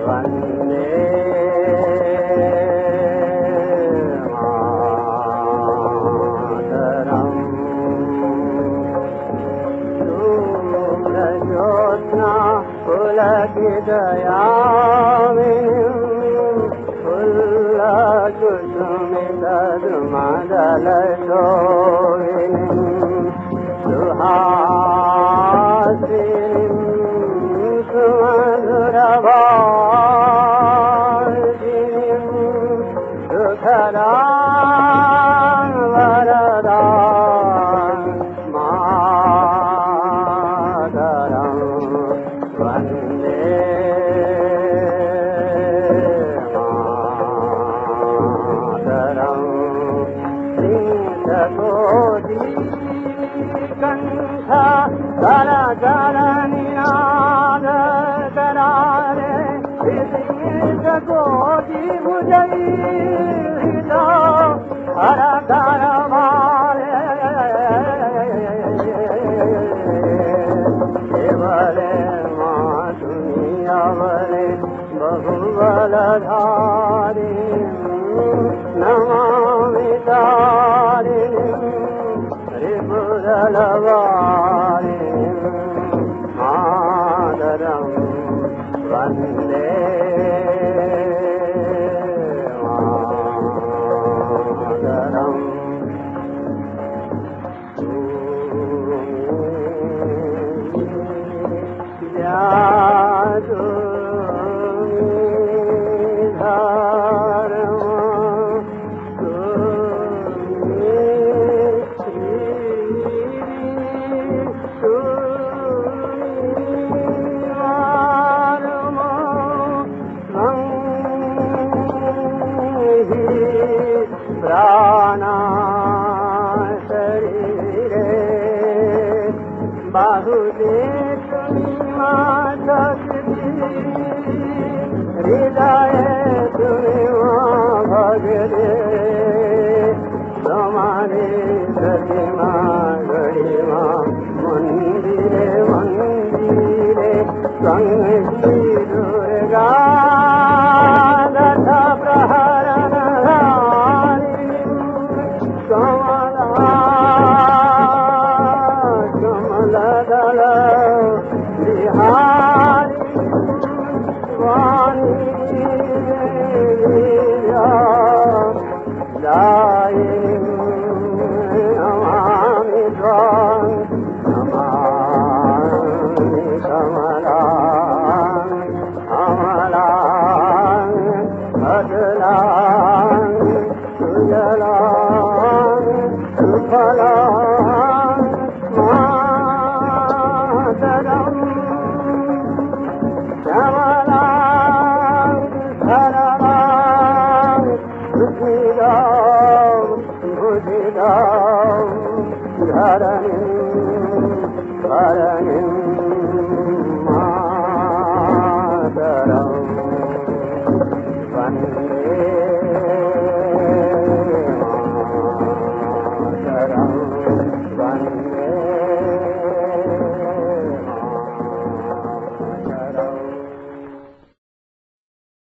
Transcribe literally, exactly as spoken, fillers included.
वन्दे मातरम्। सूर्यज्योत्स्ना पुलकितयामिनीं फुल्लकुसुमितद्रुमदलशोभिनीं सुहासिनीं सुमधुरभाषिणीं सुखदां वरदां मातरम् वन्दे मातरम्। श्रीशकोटिकण्ठ करकरनिनाद करारे श्रीशकोटिभुजैर्हृत हर कर भारे केवले मातुनियावले बहुबलधारी नमामि तारिणीं त्रिपुरलवारिणीं मातरम् वन्दे मातरम्। प्राणा शरीरे बाहुले तुमा शक्ति हृदय तुमा भगरे तुम्हारे प्रतिमा गढ़िमा मंदिरे मंदिरे संगी दुर्गा दत्त प्रहरण कमलदल बिहारी वाणी नमामि त्वां नमामि कमलां अमलां अजलां सुजलां सुफलां मातरम् श्यामलां सरलां सुखिदां भुजिदां धरणीं धरणीं मातरम् वन्दे